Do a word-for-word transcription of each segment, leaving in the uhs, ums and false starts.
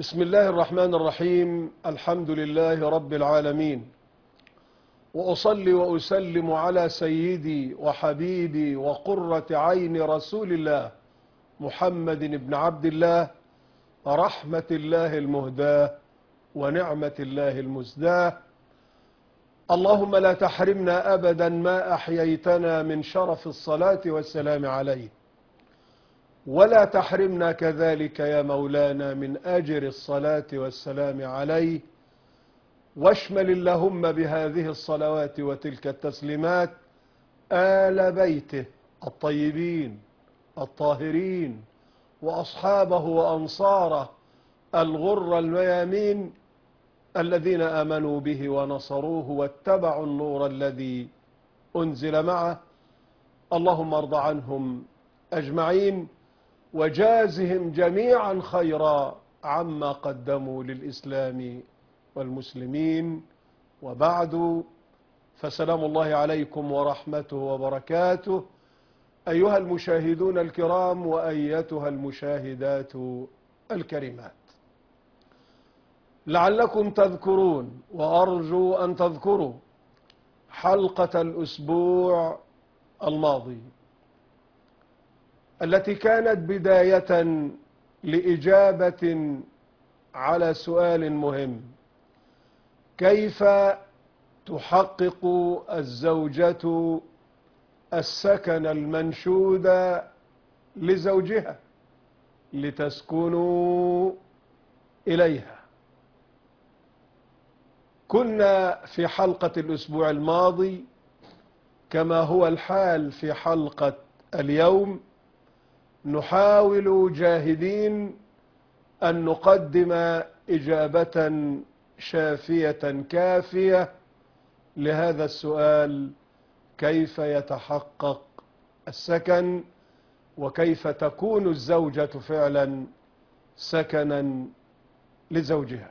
بسم الله الرحمن الرحيم. الحمد لله رب العالمين، وأصلي وأسلم على سيدي وحبيبي وقرة عين رسول الله محمد بن عبد الله، رحمة الله المهداة ونعمة الله المزداة. اللهم لا تحرمنا أبدا ما أحييتنا من شرف الصلاة والسلام عليه، ولا تحرمنا كذلك يا مولانا من أجر الصلاة والسلام عليه، واشمل اللهم بهذه الصلوات وتلك التسليمات آل بيته الطيبين الطاهرين وأصحابه وأنصاره الغر الميامين الذين آمنوا به ونصروه واتبعوا النور الذي أنزل معه. اللهم ارض عنهم أجمعين، وجازهم جميعا خيرا عما قدموا للإسلام والمسلمين. وبعد، فسلام الله عليكم ورحمته وبركاته أيها المشاهدون الكرام وأيتها المشاهدات الكريمات. لعلكم تذكرون وأرجو أن تذكروا حلقة الأسبوع الماضي التي كانت بداية لإجابة على سؤال مهم: كيف تحقق الزوجة السكن المنشود لزوجها لتسكنوا إليها؟ كنا في حلقة الأسبوع الماضي كما هو الحال في حلقة اليوم نحاول جاهدين أن نقدم إجابة شافية كافية لهذا السؤال: كيف يتحقق السكن، وكيف تكون الزوجة فعلا سكنا لزوجها؟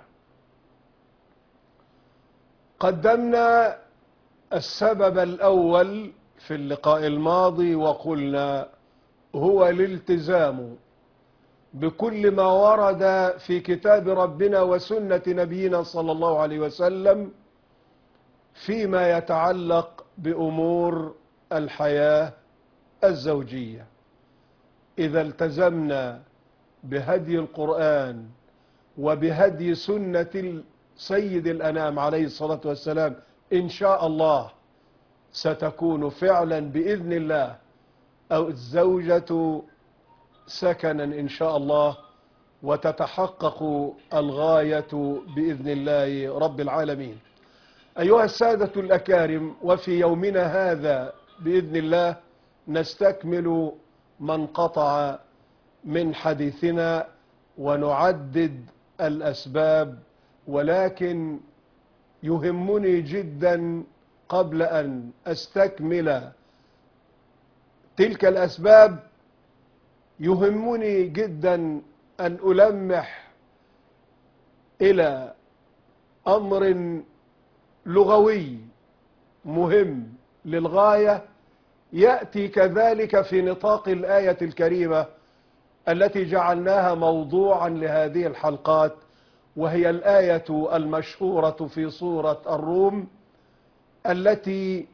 قدمنا السبب الأول في اللقاء الماضي وقلنا هو الالتزام بكل ما ورد في كتاب ربنا وسنة نبينا صلى الله عليه وسلم فيما يتعلق بأمور الحياة الزوجية. إذا التزمنا بهدي القرآن وبهدي سنة سيد الأنام عليه الصلاة والسلام إن شاء الله ستكون فعلا بإذن الله أو الزوجة سكنا إن شاء الله، وتتحقق الغاية بإذن الله رب العالمين. أيها السادة الأكارم، وفي يومنا هذا بإذن الله نستكمل ما انقطع من حديثنا ونعدد الأسباب، ولكن يهمني جدا قبل أن أستكمل تلك الأسباب يهمني جدا أن ألمح إلى أمر لغوي مهم للغاية يأتي كذلك في نطاق الآية الكريمة التي جعلناها موضوعا لهذه الحلقات، وهي الآية المشهورة في سورة الروم التي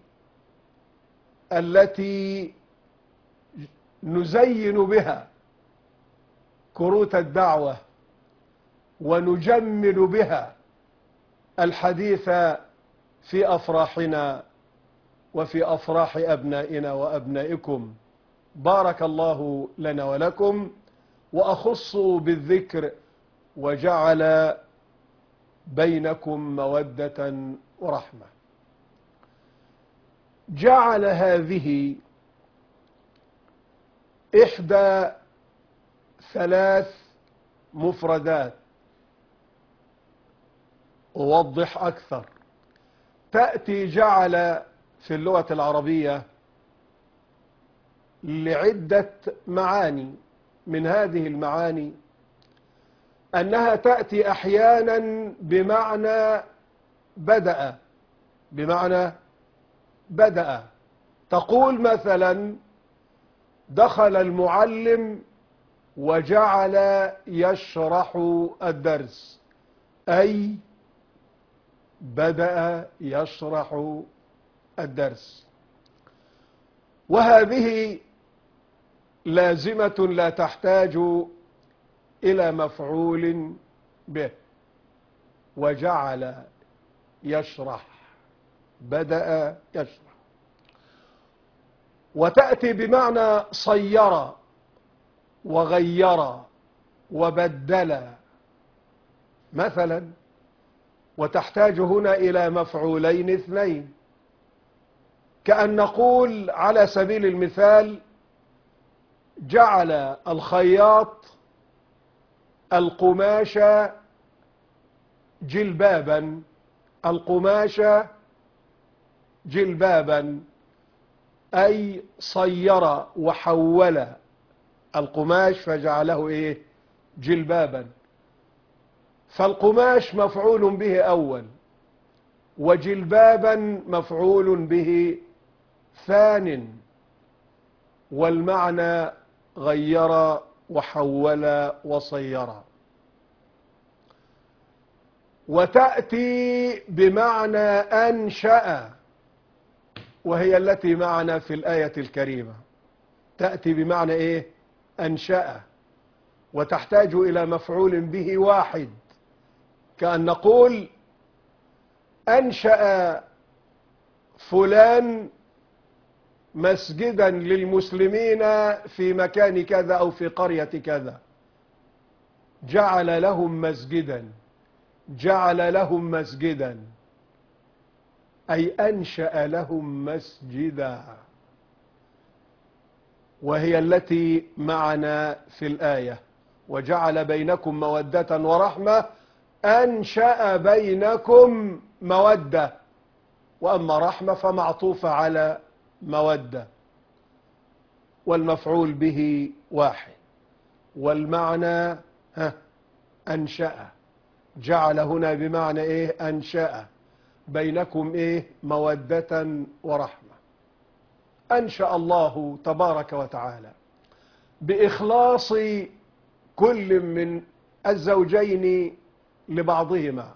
التي نزين بها كروت الدعوة ونجمل بها الحديث في أفراحنا وفي أفراح أبنائنا وأبنائكم. بارك الله لنا ولكم، وأخص بالذكر وجعل بينكم مودة ورحمة. جعل هذه إحدى ثلاث مفردات. أوضح أكثر. تأتي جعل في اللغة العربية لعدة معاني. من هذه المعاني أنها تأتي أحيانا بمعنى بدأ، بمعنى بدأ. تقول مثلا: دخل المعلم وجعل يشرح الدرس، أي بدأ يشرح الدرس. وهذه لازمة لا تحتاج إلى مفعول به. وجعل يشرح، بدأ يشرح. وتأتي بمعنى صير وغير وبدل مثلا، وتحتاج هنا إلى مفعولين اثنين، كأن نقول على سبيل المثال: جعل الخياط القماش جلبابا، القماش جلبابا، أي صير وحول القماش فجعله إيه؟ جلبابا. فالقماش مفعول به أول، وجلبابا مفعول به ثان، والمعنى غير وحول وصير. وتأتي بمعنى أنشأ، وهي التي معنا في الآية الكريمة. تأتي بمعنى إيه؟ أنشأ، وتحتاج إلى مفعول به واحد، كأن نقول: أنشأ فلان مسجدا للمسلمين في مكان كذا أو في قرية كذا، جعل لهم مسجدا، جعل لهم مسجدا، أي أنشأ لهم مسجدا، وهي التي معنا في الآية: وجعل بينكم مودة ورحمة، أنشأ بينكم مودة. وأما رحمة فمعطوفة على مودة، والمفعول به واحد، والمعنى ها أنشأ. جعل هنا بمعنى إيه؟ أنشأ بينكم إيه؟ مودة ورحمة. أنشأ الله تبارك وتعالى بإخلاص كل من الزوجين لبعضهما،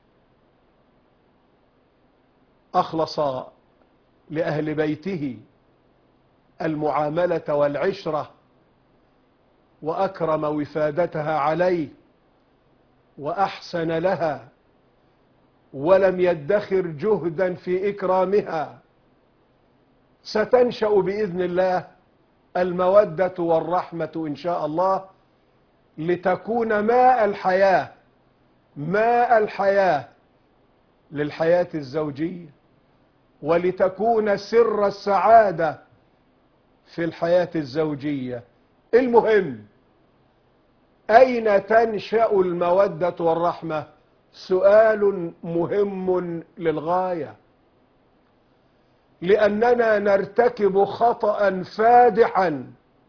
أخلص لأهل بيته المعاملة والعشرة، وأكرم وفادتها عليه، وأحسن لها، ولم يدخر جهدا في إكرامها. ستنشأ بإذن الله المودة والرحمة إن شاء الله، لتكون ماء الحياة، ماء الحياة للحياة الزوجية، ولتكون سر السعادة في الحياة الزوجية. المهم، أين تنشأ المودة والرحمة؟ سؤال مهم للغاية، لأننا نرتكب خطأ فادحا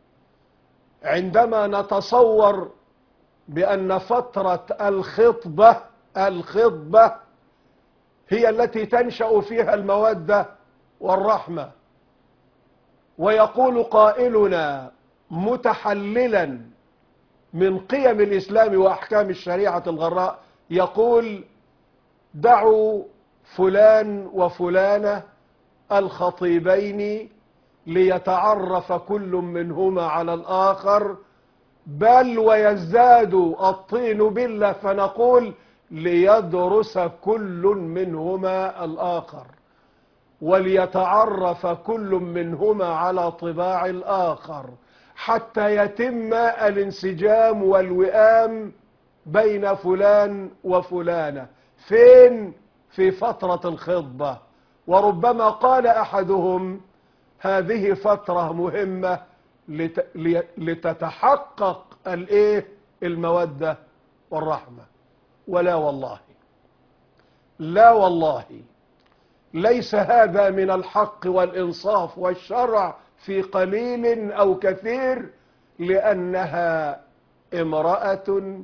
عندما نتصور بأن فترة الخطبة الخطبة هي التي تنشأ فيها المودة والرحمة. ويقول قائلنا متحللا من قيم الإسلام وأحكام الشريعة الغراء، يقول: دعوا فلان وفلانة الخطيبين ليتعرف كل منهما على الآخر، بل ويزداد الطين بلة، فنقول: ليدرس كل منهما الآخر، وليتعرف كل منهما على طباع الآخر، حتى يتم الانسجام والوئام بين فلان وفلانة. فين؟ في فترة الخطبة. وربما قال أحدهم: هذه فترة مهمة لتتحقق الايه؟ المودة والرحمة. ولا والله، لا والله، ليس هذا من الحق والإنصاف والشرع في قليل أو كثير، لأنها امرأة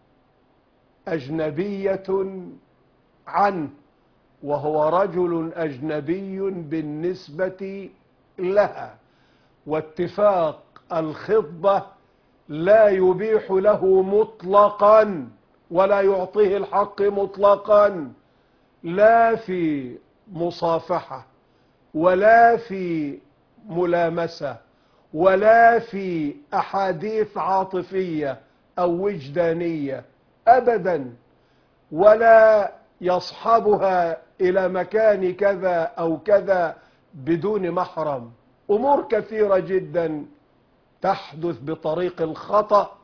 أجنبية عنه، وهو رجل أجنبي بالنسبة لها. واتفاق الخطبة لا يبيح له مطلقا ولا يعطيه الحق مطلقا، لا في مصافحة ولا في ملامسة ولا في أحاديث عاطفية أو وجدانية أبدا، ولا يصحبها إلى مكان كذا أو كذا بدون محرم. أمور كثيرة جدا تحدث بطريق الخطأ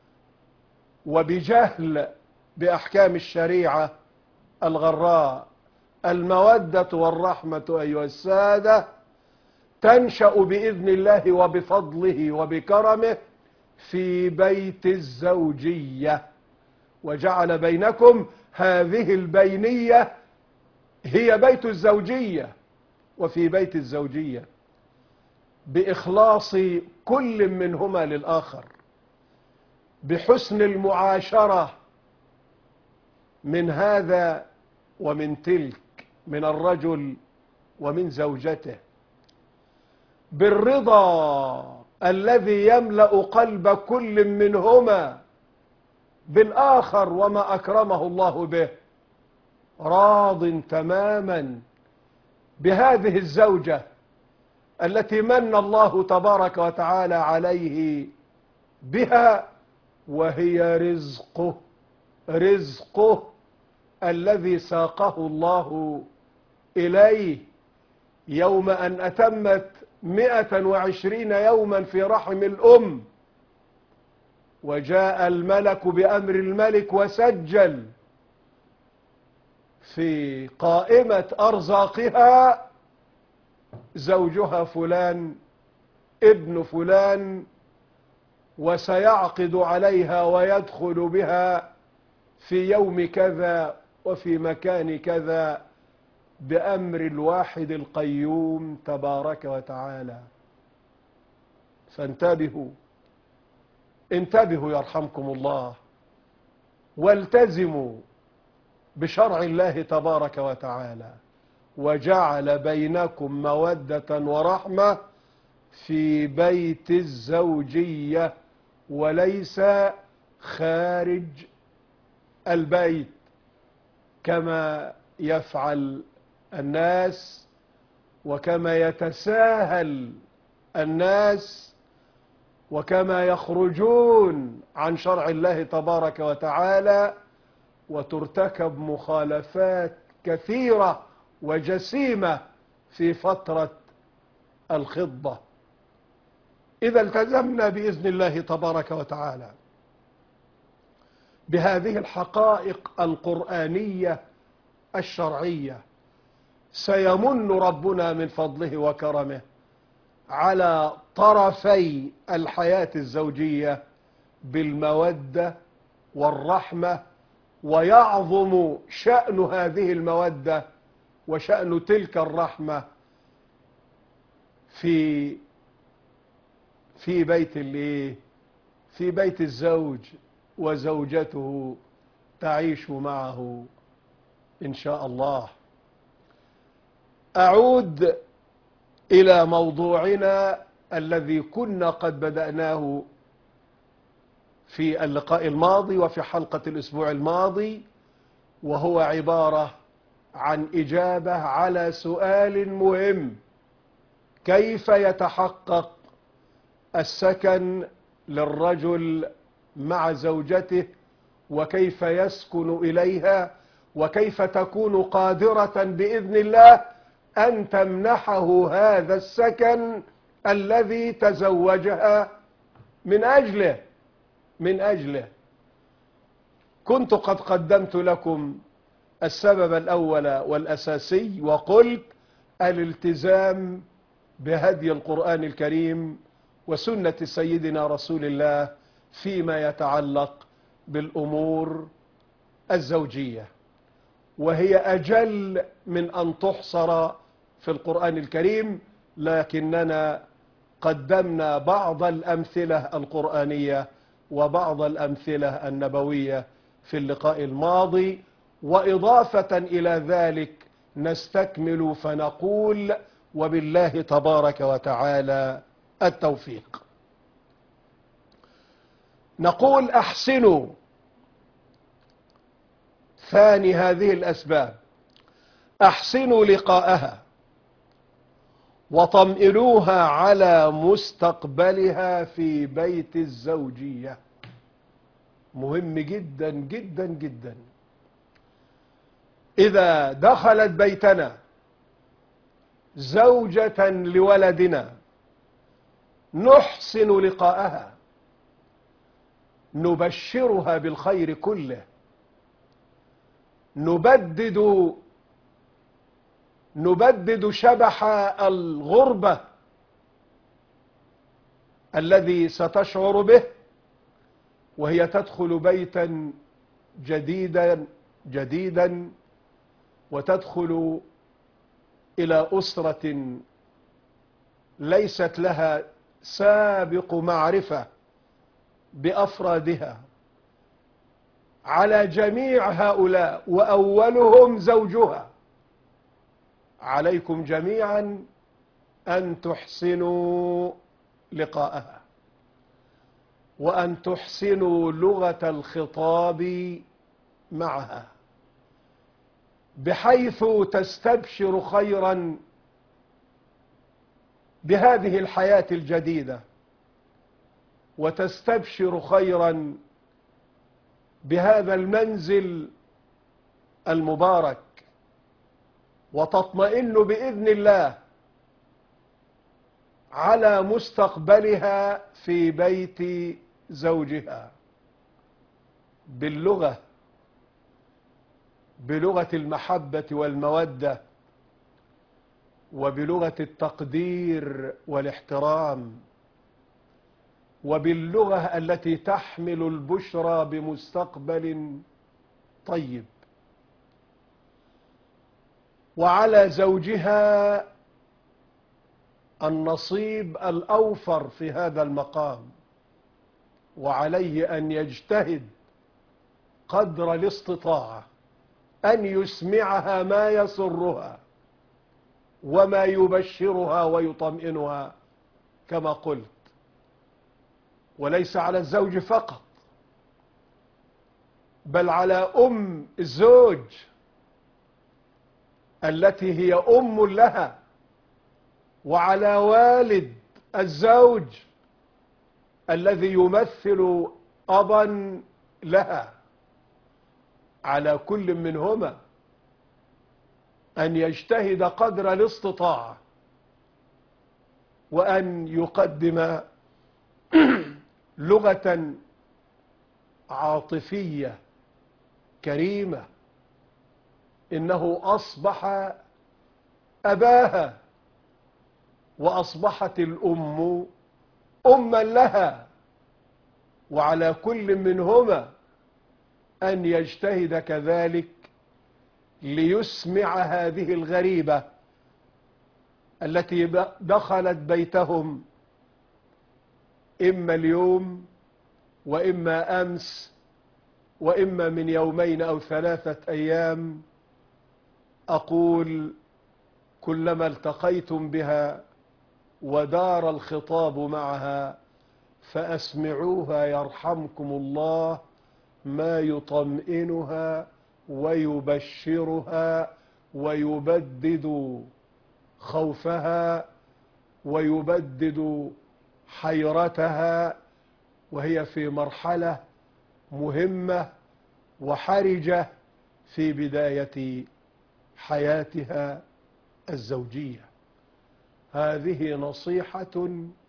وبجهل بأحكام الشريعة الغراء. المودة والرحمة أيها السادة تنشأ بإذن الله وبفضله وبكرمه في بيت الزوجية، وجعل بينكم هذه البينية هي بيت الزوجية. وفي بيت الزوجية بإخلاص كل منهما للآخر، بحسن المعاشرة من هذا ومن تلك، من الرجل ومن زوجته، بالرضا الذي يملأ قلب كل منهما بالآخر وما أكرمه الله به، راض تماما بهذه الزوجة التي من الله تبارك وتعالى عليه بها، وهي رزقه رزقه الذي ساقه الله إليه يوم أن أتمت مئة وعشرين يوما في رحم الأم، وجاء الملك بأمر الملك وسجل في قائمة أرزاقها زوجها فلان ابن فلان، وسيعقد عليها ويدخل بها في يوم كذا وفي مكان كذا بأمر الواحد القيوم تبارك وتعالى. فانتبهوا انتبهوا يرحمكم الله، والتزموا بشرع الله تبارك وتعالى. وجعل بينكم مودة ورحمة في بيت الزوجية وليس خارج البيت كما يفعل الناس وكما يتساهل الناس وكما يخرجون عن شرع الله تبارك وتعالى، وترتكب مخالفات كثيرة وجسيمة في فترة الخطبة. إذا التزمنا بإذن الله تبارك وتعالى بهذه الحقائق القرآنية الشرعية، سيمن ربنا من فضله وكرمه على طرفي الحياة الزوجية بالمودة والرحمة، ويعظم شأن هذه المودة وشأن تلك الرحمة في في بيت الايه في بيت الزوج، وزوجته تعيش معه إن شاء الله. أعود إلى موضوعنا الذي كنا قد بدأناه في اللقاء الماضي وفي حلقة الأسبوع الماضي، وهو عبارة عن إجابة على سؤال مهم: كيف يتحقق السكن للرجل مع زوجته، وكيف يسكن إليها، وكيف تكون قادرة بإذن الله أن تمنحه هذا السكن الذي تزوجها من أجله من أجله كنت قد قدمت لكم السبب الأول والأساسي، وقلت الالتزام بهدي القرآن الكريم وسنة سيدنا رسول الله فيما يتعلق بالأمور الزوجية، وهي أجل من أن تحصر في القرآن الكريم، لكننا قدمنا بعض الأمثلة القرآنية وبعض الأمثلة النبوية في اللقاء الماضي. وإضافة إلى ذلك نستكمل فنقول: وبالله تبارك وتعالى التوفيق. نقول أحسنوا. ثاني هذه الأسباب: أحسنوا لقاءها وطمئنوها على مستقبلها في بيت الزوجية. مهم جدا جدا جدا. إذا دخلت بيتنا زوجة لولدنا نحسن لقاءها، نبشرها بالخير كله، نبدد نبدد شبح الغربة الذي ستشعر به وهي تدخل بيتا جديدا جديدا وتدخل إلى أسرة ليست لها سابق معرفة بأفرادها. على جميع هؤلاء وأولهم زوجها عليكم جميعا أن تحسنوا لقاءها، وأن تحسنوا لغة الخطاب معها، بحيث تستبشر خيرا بهذه الحياة الجديدة، وتستبشر خيرا بهذا المنزل المبارك، وتطمئن بإذن الله على مستقبلها في بيت زوجها باللغة بلغة المحبة والمودة، وبلغة التقدير والاحترام، وباللغة التي تحمل البشرى بمستقبل طيب. وعلى زوجها النصيب الأوفر في هذا المقام، وعليه أن يجتهد قدر الاستطاعة أن يسمعها ما يسرها وما يبشرها ويطمئنها كما قلت. وليس على الزوج فقط، بل على أم الزوج التي هي أم لها، وعلى والد الزوج الذي يمثل أبا لها. على كل منهما أن يجتهد قدر الاستطاعة وأن يقدم لغة عاطفية كريمة. إنه أصبح أباها، وأصبحت الأم أما لها، وعلى كل منهما أن يجتهد كذلك ليسمع هذه الغريبة التي دخلت بيتهم إما اليوم وإما أمس وإما من يومين أو ثلاثة أيام. أقول: كلما التقيتم بها ودار الخطاب معها فأسمعوها يرحمكم الله ما يطمئنها ويبشرها ويبدد خوفها ويبدد حيرتها، وهي في مرحلة مهمة وحرجة في بداية حياتها الزوجية. هذه نصيحة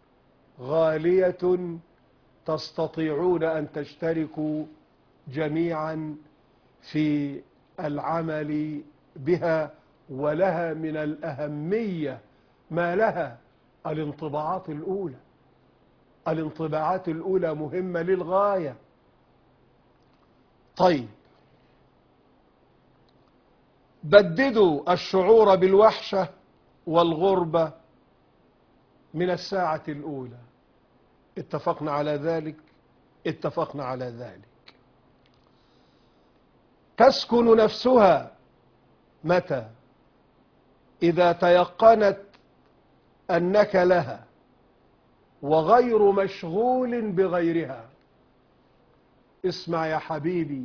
غالية تستطيعون أن تشتركوا جميعا في العمل بها، ولها من الأهمية ما لها. الانطباعات الأولى الانطباعات الأولى مهمة للغاية. طيب، بددوا الشعور بالوحشة والغربة من الساعة الأولى. اتفقنا على ذلك اتفقنا على ذلك. تسكن نفسها متى؟ إذا تيقنت أنك لها وغير مشغول بغيرها. اسمع يا حبيبي،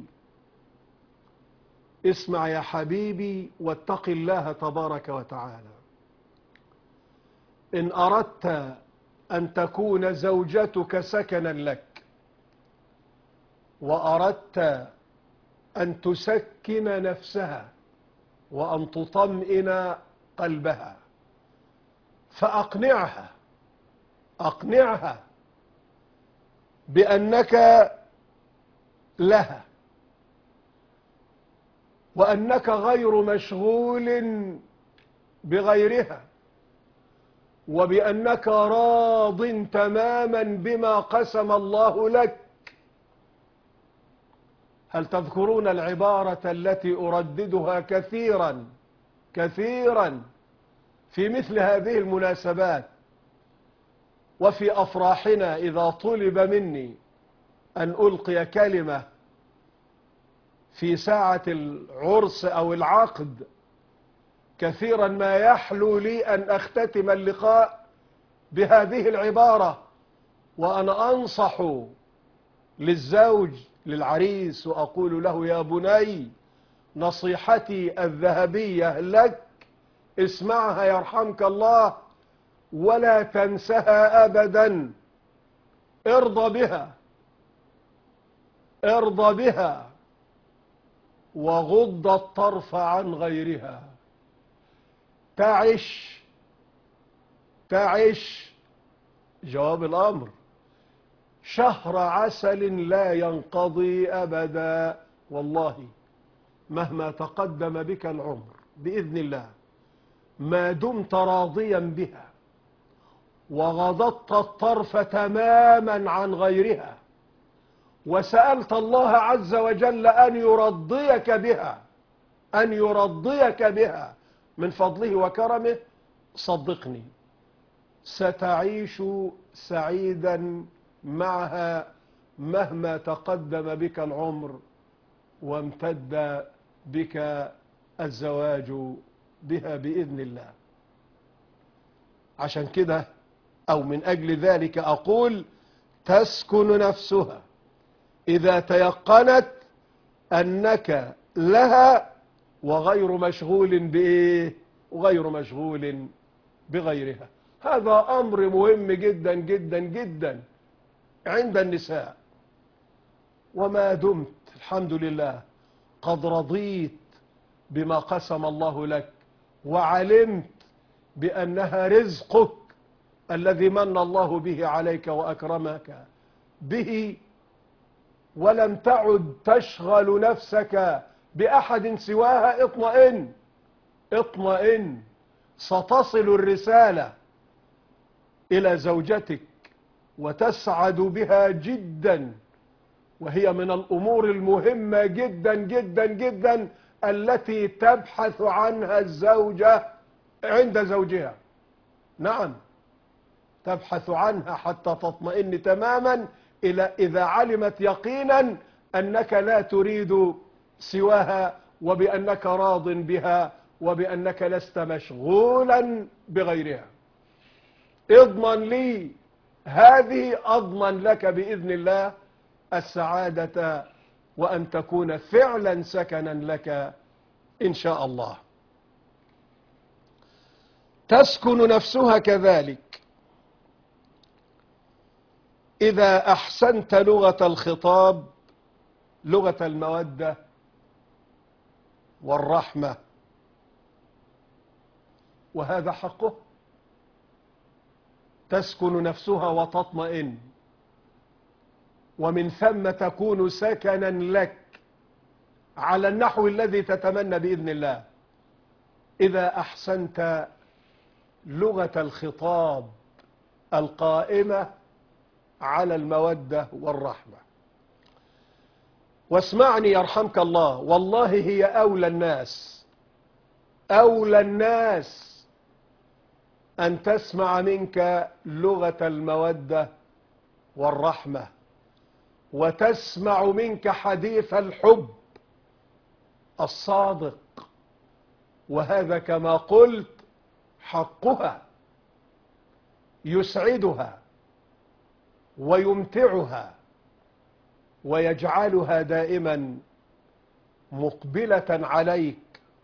اسمع يا حبيبي واتق الله تبارك وتعالى. إن أردت أن تكون زوجتك سكنا لك، وأردت أن تسكن نفسها وأن تطمئن قلبها، فأقنعها، أقنعها بأنك لها، وأنك غير مشغول بغيرها، وبأنك راض تماما بما قسم الله لك. هل تذكرون العبارة التي أرددها كثيرا كثيرا في مثل هذه المناسبات وفي أفراحنا؟ إذا طلب مني أن ألقي كلمة في ساعة العرس أو العقد، كثيرا ما يحلو لي أن أختتم اللقاء بهذه العبارة، وأنا أنصح للزوج للعريس وأقول له: يا بني، نصيحتي الذهبية لك اسمعها يرحمك الله ولا تنسها أبدا. ارضى بها، ارضى بها وغض الطرف عن غيرها. تعش تعش جواب الأمر شهر عسل لا ينقضي أبدا، والله مهما تقدم بك العمر بإذن الله، ما دمت راضيا بها وغضضت الطرف تماما عن غيرها، وسألت الله عز وجل أن يرضيك بها، أن يرضيك بها من فضله وكرمه، صدقني ستعيش سعيدا معها مهما تقدم بك العمر وامتد بك الزواج بها بإذن الله. عشان كده أو من أجل ذلك أقول: تسكن نفسها إذا تيقنت أنك لها وغير مشغول بإيه؟ وغير مشغول بغيرها. هذا أمر مهم جدا جدا جدا عند النساء. وما دمت الحمد لله قد رضيت بما قسم الله لك، وعلمت بأنها رزقك الذي من الله به عليك وأكرمك به، ولم تعد تشغل نفسك بأحد سواها، اطمئن اطمئن، ستصل الرسالة إلى زوجتك وتسعد بها جدا، وهي من الأمور المهمة جدا جدا جدا التي تبحث عنها الزوجة عند زوجها. نعم، تبحث عنها حتى تطمئن تماما إلى إذا علمت يقينا أنك لا تريد سواها، وبأنك راض بها، وبأنك لست مشغولا بغيرها. اضمن لي هذه، أضمن لك بإذن الله السعادة، وأن تكون فعلا سكنا لك إن شاء الله. تسكن نفسها كذلك إذا أحسنت لغة الخطاب، لغة المودة والرحمة، وهذا حقه. تسكن نفسها وتطمئن، ومن ثم تكون سكنا لك على النحو الذي تتمنى بإذن الله إذا أحسنت لغة الخطاب القائمة على المودة والرحمة. واسمعني يرحمك الله، والله هي أولى الناس أولى الناس أن تسمع منك لغة المودة والرحمة، وتسمع منك حديث الحب الصادق، وهذا كما قلت حقها، يسعدها ويمتعها ويجعلها دائما مقبلة عليك،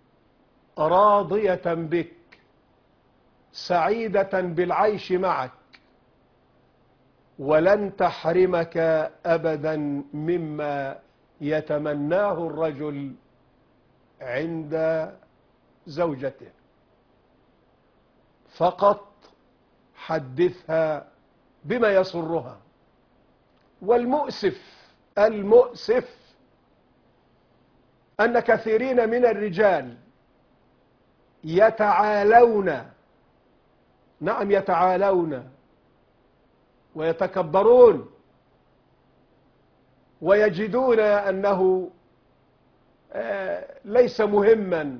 راضية بك، سعيدة بالعيش معك، ولن تحرمك أبدا مما يتمناه الرجل عند زوجته. فقط حدثها بما يسرها. والمؤسف المؤسف أن كثيرين من الرجال يتعالون، نعم يتعالون ويتكبرون، ويجدون أنه ليس مهما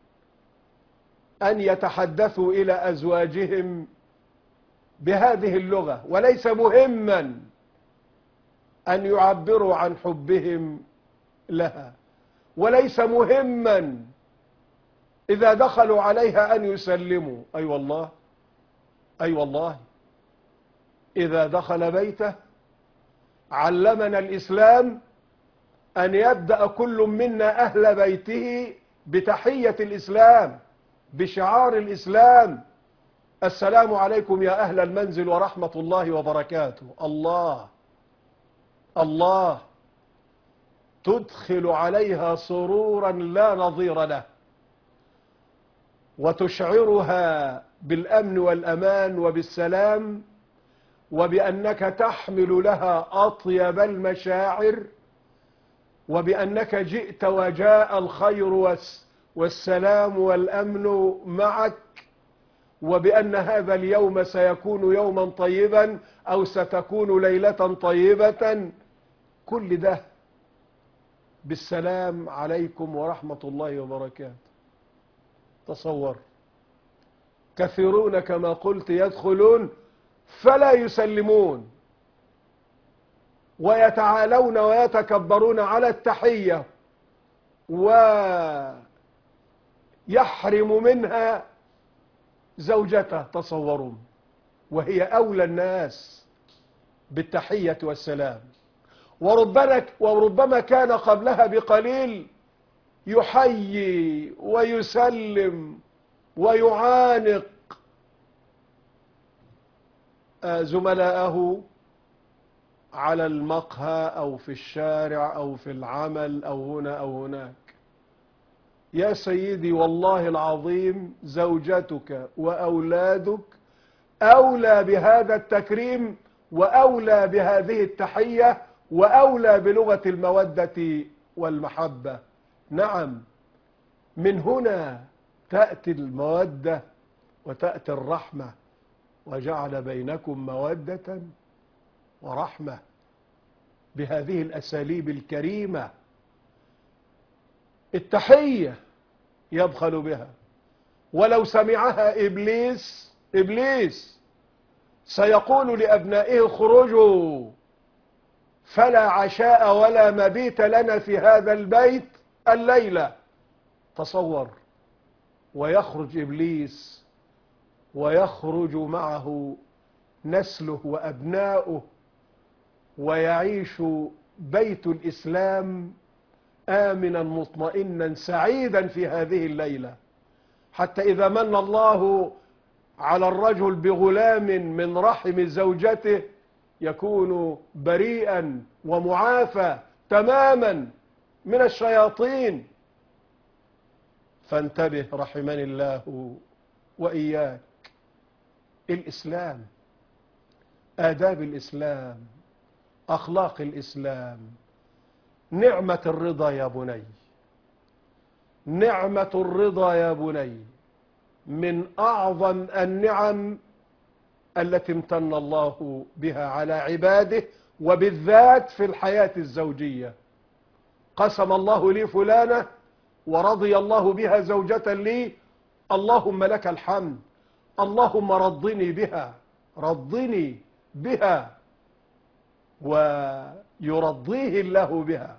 أن يتحدثوا إلى أزواجهم بهذه اللغة، وليس مهما أن يعبروا عن حبهم لها، وليس مهما إذا دخلوا عليها أن يسلموا. أي أيوة والله أي أيوة والله إذا دخل بيته علمنا الإسلام أن يبدأ كل منا أهل بيته بتحية الإسلام، بشعار الإسلام: السلام عليكم يا أهل المنزل ورحمة الله وبركاته. الله الله تدخل عليها سرورا لا نظير له، وتشعرها بالأمن والأمان وبالسلام، وبأنك تحمل لها أطيب المشاعر، وبأنك جئت وجاء الخير والسلام والأمن معك، وبأن هذا اليوم سيكون يوما طيبا أو ستكون ليلة طيبة. كل ده بالسلام عليكم ورحمة الله وبركاته. تصور كثيرون كما قلت يدخلون فلا يسلمون، ويتعالون ويتكبرون على التحية، ويحرم منها زوجته. تصوروا، وهي أولى الناس بالتحية والسلام، وربما وربما كان قبلها بقليل يحيي ويسلم ويعانق زملائه على المقهى أو في الشارع أو في العمل أو هنا أو هناك. يا سيدي والله العظيم زوجتك وأولادك أولى بهذا التكريم، وأولى بهذه التحية، وأولى بلغة المودة والمحبة. نعم، من هنا تأتي المودة وتأتي الرحمة، وجعل بينكم مودة ورحمة بهذه الأساليب الكريمة. التحية يبخل بها، ولو سمعها إبليس إبليس سيقول لأبنائه: خرجوا، فلا عشاء ولا مبيت لنا في هذا البيت الليلة. تصور، ويخرج إبليس ويخرج معه نسله وأبناؤه، ويعيش بيت الإسلام آمنا مطمئنا سعيدا في هذه الليلة، حتى إذا من الله على الرجل بغلام من رحم زوجته يكون بريئا ومعافى تماما من الشياطين. فانتبه رحمني الله وإياك. الإسلام، آداب الإسلام، أخلاق الإسلام، نعمة الرضا يا بني، نعمة الرضا يا بني من أعظم النعم التي امتن الله بها على عباده، وبالذات في الحياة الزوجية. قسم الله لي فلانة ورضي الله بها زوجة لي، اللهم لك الحمد، اللهم رضني بها، رضني بها، ويرضيه الله بها،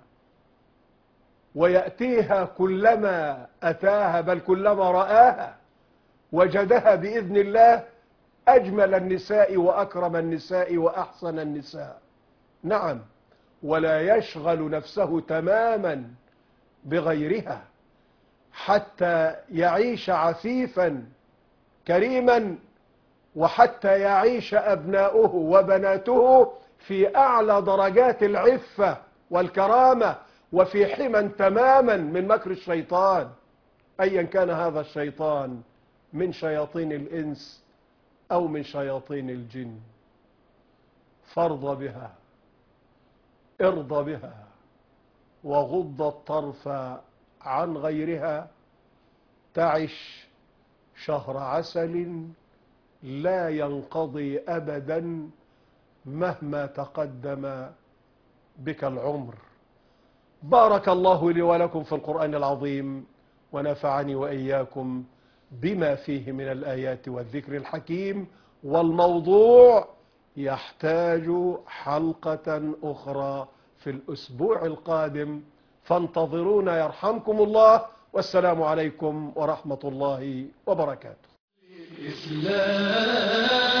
ويأتيها كلما أتاها، بل كلما رآها وجدها بإذن الله أجمل النساء وأكرم النساء وأحسن النساء. نعم، ولا يشغل نفسه تماما بغيرها حتى يعيش عفيفا كريما، وحتى يعيش أبناؤه وبناته في أعلى درجات العفة والكرامة وفي حمى تماما من مكر الشيطان، أيا كان هذا الشيطان من شياطين الإنس أو من شياطين الجن. فارض بها، ارض بها، وغض الطرف عن غيرها، تعش شهر عسل لا ينقضي أبدا مهما تقدم بك العمر. بارك الله لي ولكم في القرآن العظيم، ونفعني وإياكم بما فيه من الآيات والذكر الحكيم. والموضوع يحتاج حلقة أخرى في الأسبوع القادم، فانتظرونا يرحمكم الله، والسلام عليكم ورحمة الله وبركاته.